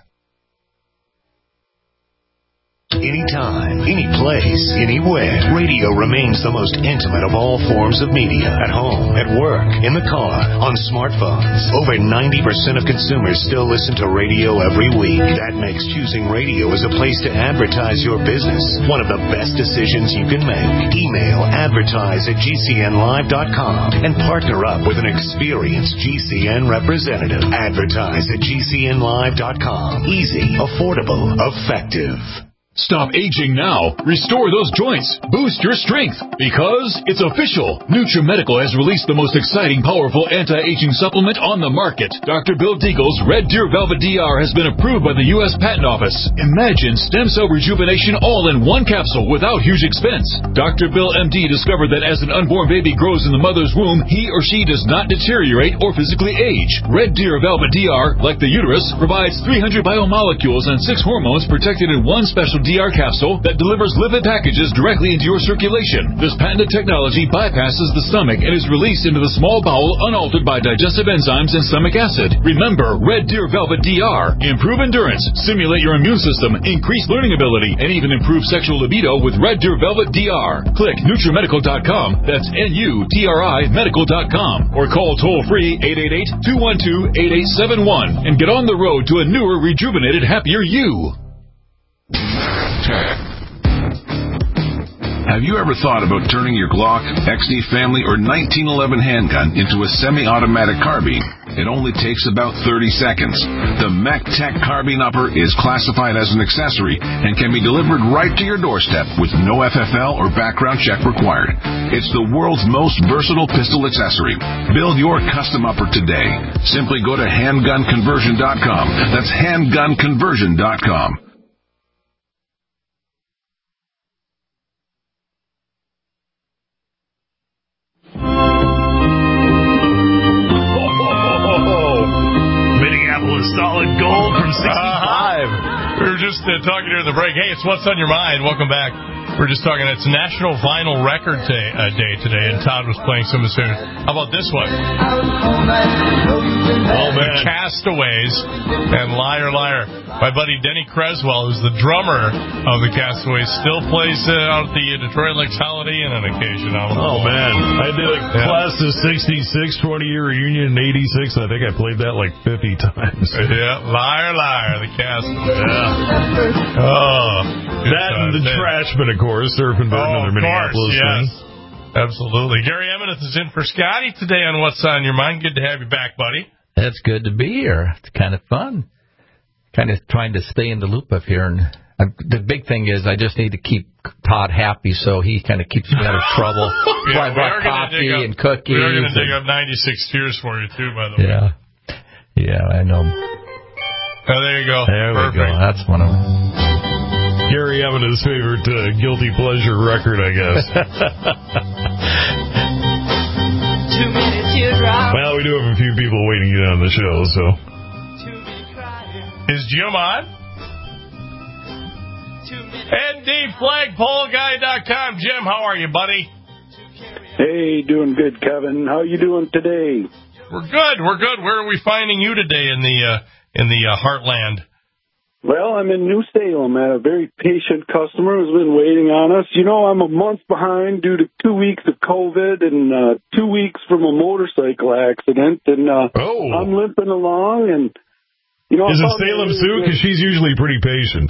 S14: Anytime, any place, anywhere. Radio remains the most intimate of all forms of media. At home, at work, in the car, on smartphones. Over 90% of consumers still listen to radio every week. That makes choosing radio as a place to advertise your business one of the best decisions you can make. Email advertise@gcnlive.com and partner up with an experienced GCN representative. Advertise@gcnlive.com. Easy, affordable, effective.
S9: Stop aging now. Restore those joints. Boost your strength. Because it's official. NutriMedical has released the most exciting, powerful anti-aging supplement on the market. Dr. Bill Deagle's Red Deer Velvet DR has been approved by the U.S. Patent Office. Imagine stem cell rejuvenation all in one capsule without huge expense. Dr. Bill MD discovered that as an unborn baby grows in the mother's womb, he or she does not deteriorate or physically age. Red Deer Velvet DR, like the uterus, provides 300 biomolecules and 6 hormones protected in one special DR capsule that delivers lipid packages directly into your circulation. This patented technology bypasses the stomach and is released into the small bowel unaltered by digestive enzymes and stomach acid. Remember, Red Deer Velvet DR. Improve endurance, stimulate your immune system, increase learning ability, and even improve sexual libido with Red Deer Velvet DR. Click NutriMedical.com, that's N-U-T-R-I Medical.com, or call toll-free 888-212-8871 and get on the road to a newer, rejuvenated, happier you.
S17: Have you ever thought about turning your Glock, XD Family, or 1911 handgun into a semi-automatic carbine? It only takes about 30 seconds. The MechTech Carbine Upper is classified as an accessory and can be delivered right to your doorstep with no FFL or background check required. It's the world's most versatile pistol accessory. Build your custom upper today. Simply go to handgunconversion.com. That's handgunconversion.com.
S9: Solid gold from 65.
S2: We were just talking during the break. Hey, it's What's on Your Mind. Welcome back. We're just talking. It's National Vinyl Record Day today, and Todd was playing some of the tunes. How about this one? Oh, man. Castaways and Liar, Liar. My buddy Denny Creswell, who's the drummer of the Castaways, still plays out at the Detroit Lakes Holiday Inn on occasion.
S9: Oh, man. I did a class of 66, 20-year reunion in 86. I think I played that like 50 times.
S2: Yeah, Liar, Liar, the Castaways.
S9: Yeah. Oh. That and the Trashmen, of course, surfing burden in their Minneapolis thing.
S2: Absolutely. Gary Emmett is in for Scotty today on What's on Your Mind. Good to have you back, buddy.
S3: It's good to be here. It's kind of fun. Kind of trying to stay in the loop of here. And the big thing is I just need to keep Todd happy, so he kind of keeps me out of trouble.
S2: Yeah,
S3: I brought coffee and cookies.
S2: We are going to dig up 96 tears for you, too, by the way.
S3: Yeah, I know.
S2: Oh, there you go.
S3: There
S2: Perfect.
S3: we go. That's one of them.
S9: Gary Evans's favorite guilty pleasure record, I guess. Well, we do have a few people waiting to get on the show, so.
S2: Is Jim on? NDFlagpoleGuy.com. Jim, how are you, buddy?
S18: Hey, doing good, Kevin. How are you doing today?
S2: We're good. Where are we finding you today in the heartland?
S18: Well, I'm in New Salem at a very patient customer who's been waiting on us. You know, I'm a month behind due to 2 weeks of COVID and 2 weeks from a motorcycle accident, and I'm limping along. And you know,
S9: is it Salem Sue? Because she's usually pretty patient.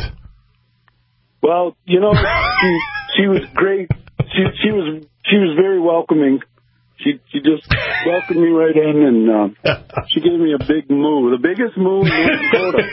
S18: Well, you know, she was great. She was very welcoming. She just welcomed me right in, and she gave me a big moo, the biggest moo in North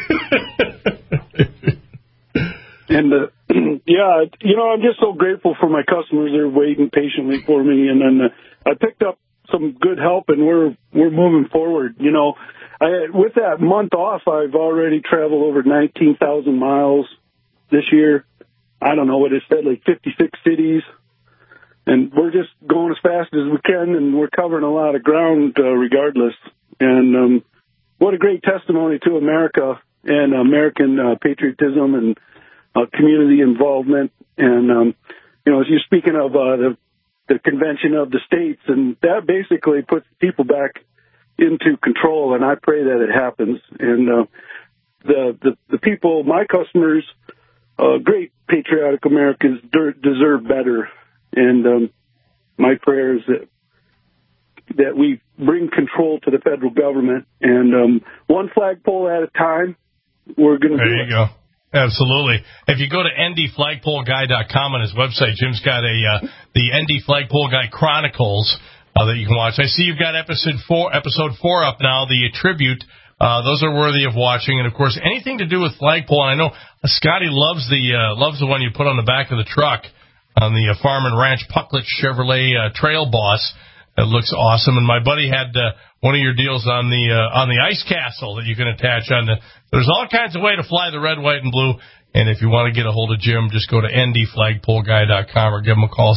S18: Dakota. And yeah, you know, I'm just so grateful for my customers. They're waiting patiently for me, and then I picked up some good help, and we're moving forward. You know, with that month off, I've already traveled over 19,000 miles this year. I don't know what it said, like 56 cities. And we're just going as fast as we can, and we're covering a lot of ground regardless. And what a great testimony to America and American patriotism and community involvement. And, you know, as you're speaking of the Convention of the States, and that basically puts people back into control, and I pray that it happens. And the people, my customers, great patriotic Americans deserve better. And my prayer is that we bring control to the federal government, and one flagpole at a time, we're going to do it.
S2: There you go. Absolutely. If you go to ndflagpoleguy.com on his website, Jim's got the ND Flagpole Guy Chronicles that you can watch. I see you've got episode 4 up now, the tribute. Those are worthy of watching, and of course, anything to do with flagpole. And I know Scotty loves the one you put on the back of the truck on the Farm and Ranch Pucklet Chevrolet Trail Boss. It looks awesome. And my buddy had one of your deals on the Ice Castle that you can attach on the. There's all kinds of way to fly the red, white, and blue. And if you want to get a hold of Jim, just go to ndflagpoleguy.com or give him a call,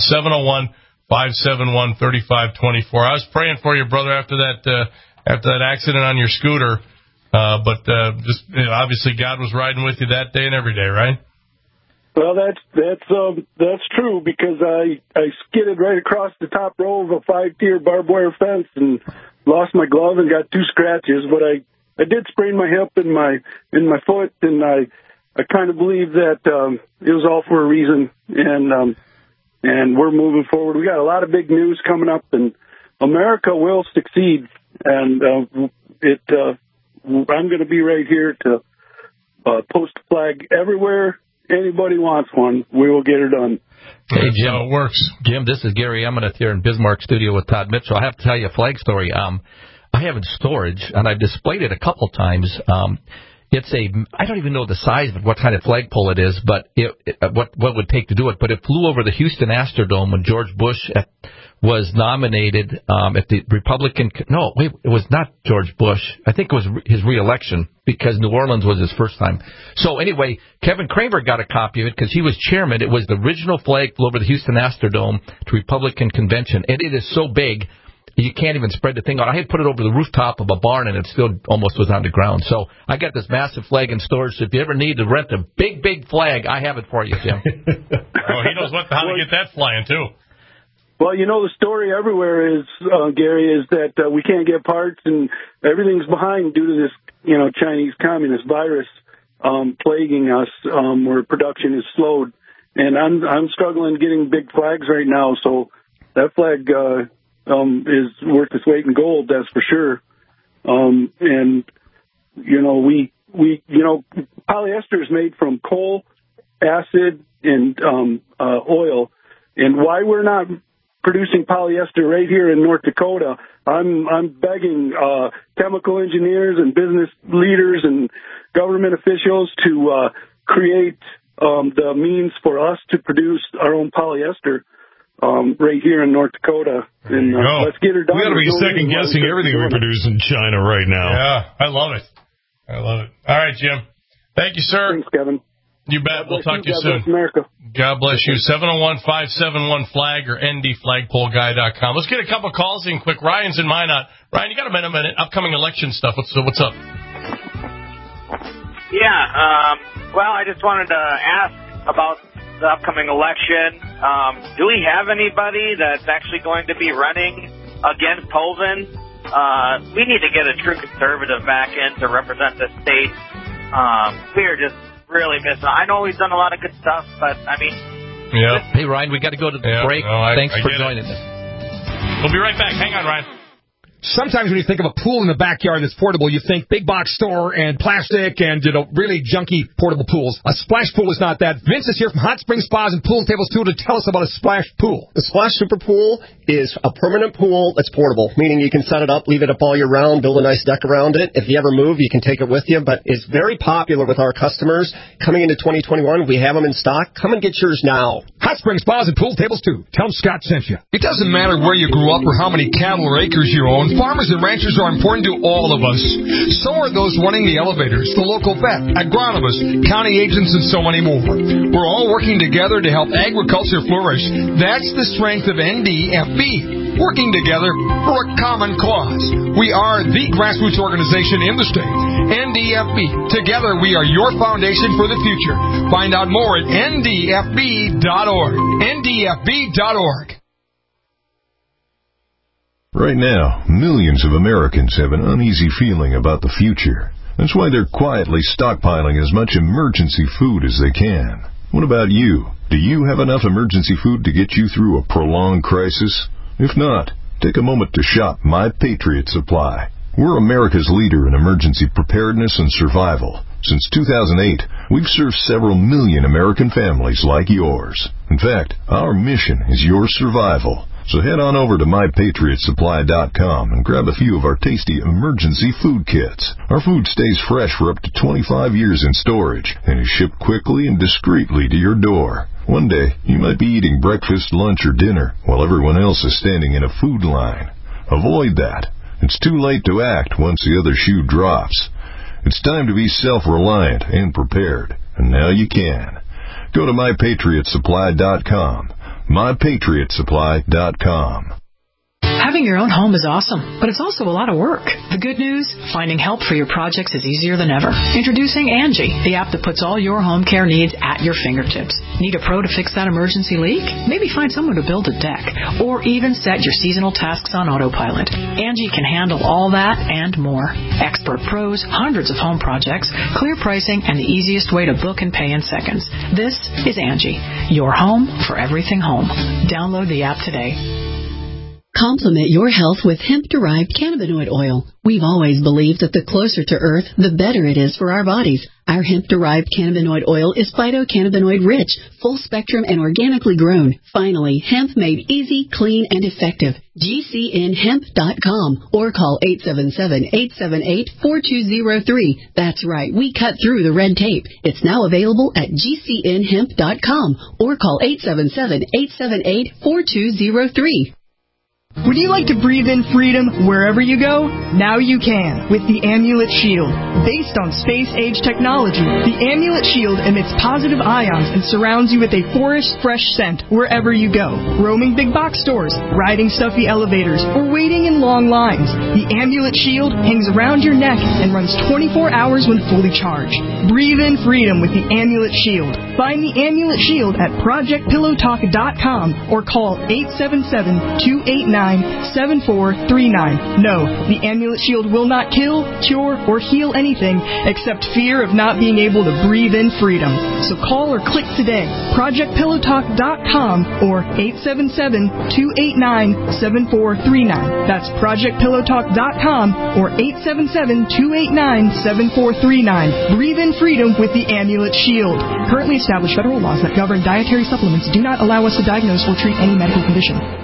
S2: 701-571-3524. I was praying for you, brother, after that accident on your scooter. But just obviously God was riding with you that day and every day, right?
S18: Well, that's true, because I skidded right across the top row of a 5-tier barbed wire fence and lost my glove and got 2 scratches. But I did sprain my hip and my foot, and I kind of believe that it was all for a reason. And we're moving forward. We got a lot of big news coming up, and America will succeed. And I'm going to be right here to post a flag everywhere. Anybody wants one, we will get it done.
S3: Hey, Jim.
S2: It works.
S3: Jim, this is Gary Emmett here in Bismarck Studio with Todd Mitchell. I have to tell you a flag story. I have it in storage, and I've displayed it a couple times. It's I don't even know the size of it, what kind of flagpole it is, but what it would take to do it. But it flew over the Houston Astrodome when George Bush was nominated at the Republican. No, wait, it was not George Bush. I think it was his re-election, because New Orleans was his first time. So anyway, Kevin Kramer got a copy of it because he was chairman. It was the original flag flew over the Houston Astrodome to Republican convention, and it is so big you can't even spread the thing out. I had put it over the rooftop of a barn, and it still almost was on the ground. So I got this massive flag in storage. So if you ever need to rent a big flag, I have it for you, Jim.
S2: Oh, he knows how to get that flying too.
S18: Well, you know, the story everywhere is, Gary, is that we can't get parts, and everything's behind due to this, you know, Chinese communist virus plaguing us, where production is slowed. And I'm struggling getting big flags right now, so that flag is worth its weight in gold, that's for sure. And you know, we polyester is made from coal, acid, and oil. And why we're not producing polyester right here in North Dakota. I'm begging chemical engineers and business leaders and government officials to create the means for us to produce our own polyester right here in North Dakota. And let's get her done.
S19: We got to be second guessing everything we produce in China right now.
S2: Yeah, I love it. All right, Jim. Thank you, sir.
S18: Thanks, Kevin.
S2: You bet. We'll talk to you soon.
S18: God bless America.
S2: God bless you. 701-571-FLAG or ndflagpoleguy.com. Let's get a couple calls in quick. Ryan's in Minot. Ryan, you got a minute. Upcoming election stuff. What's up?
S20: Yeah. Well, I just wanted to ask about the upcoming election. Do we have anybody that's actually going to be running against Hoeven? We need to get a true conservative back in to represent the state. We are just really missing. I know he's done a lot of good stuff, but I mean.
S3: Yeah. Hey, Ryan, we got to go to the break. Thanks for joining us.
S2: We'll be right back. Hang on, Ryan.
S8: Sometimes when you think of a pool in the backyard that's portable, you think big box store and plastic and, really junky portable pools. A splash pool is not that. Vince is here from Hot Spring Spas and Pool Tables Tool to tell us about a splash pool.
S21: The Splash Super Pool is a permanent pool that's portable, meaning you can set it up, leave it up all year round, build a nice deck around it. If you ever move, you can take it with you, but it's very popular with our customers. Coming into 2021, we have them in stock. Come and get yours now.
S8: Hot Spring Spas and Pool Tables Too. Tell them Scott sent you. It doesn't matter where you grew up or how many cattle or acres you own. Farmers and ranchers are important to all of us. So are those running the elevators, the local vet, agronomists, county agents, and so many more. We're all working together to help agriculture flourish. That's the strength of NDFB. Working together for a common cause. We are the grassroots organization in the state. NDFB. Together we are your foundation for the future. Find out more at ndfb.org. ndfb.org.
S22: Right now, millions of Americans have an uneasy feeling about the future. That's why they're quietly stockpiling as much emergency food as they can. What about you? Do you have enough emergency food to get you through a prolonged crisis? If not, take a moment to shop My Patriot Supply. We're America's leader in emergency preparedness and survival. Since 2008, we've served several million American families like yours. In fact, our mission is your survival. So head on over to MyPatriotSupply.com and grab a few of our tasty emergency food kits. Our food stays fresh for up to 25 years in storage and is shipped quickly and discreetly to your door. One day, you might be eating breakfast, lunch, or dinner while everyone else is standing in a food line. Avoid that. It's too late to act once the other shoe drops. It's time to be self-reliant and prepared, and now you can. Go to MyPatriotSupply.com. MyPatriotSupply.com.
S23: Having your own home is awesome, but it's also a lot of work. The good news, finding help for your projects is easier than ever. Introducing Angie, the app that puts all your home care needs at your fingertips. Need a pro to fix that emergency leak? Maybe find someone to build a deck, or even set your seasonal tasks on autopilot. Angie can handle all that and more. Expert pros, hundreds of home projects, clear pricing, and the easiest way to book and pay in seconds. This is Angie, your home for everything home. Download the app today.
S24: Complement your health with hemp-derived cannabinoid oil. We've always believed that the closer to Earth, the better it is for our bodies. Our hemp-derived cannabinoid oil is phytocannabinoid-rich, full-spectrum, and organically grown. Finally, hemp made easy, clean, and effective. GCNhemp.com or call 877-878-4203. That's right, we cut through the red tape. It's now available at GCNhemp.com or call 877-878-4203.
S25: Would you like to breathe in freedom wherever you go? Now you can with the Amulet Shield. Based on space-age technology, the Amulet Shield emits positive ions and surrounds you with a forest-fresh scent wherever you go. Roaming big box stores, riding stuffy elevators, or waiting in long lines, the Amulet Shield hangs around your neck and runs 24 hours when fully charged. Breathe in freedom with the Amulet Shield. Find the Amulet Shield at ProjectPillowTalk.com or call 877-289-7439. No, the Amulet Shield will not kill, cure, or heal anything except fear of not being able to breathe in freedom. So call or click today, ProjectPillowTalk.com or 877-289-7439. That's ProjectPillowTalk.com or 877-289-7439. Breathe in freedom with the Amulet Shield. Currently established federal laws that govern dietary supplements do not allow us to diagnose or treat any medical condition.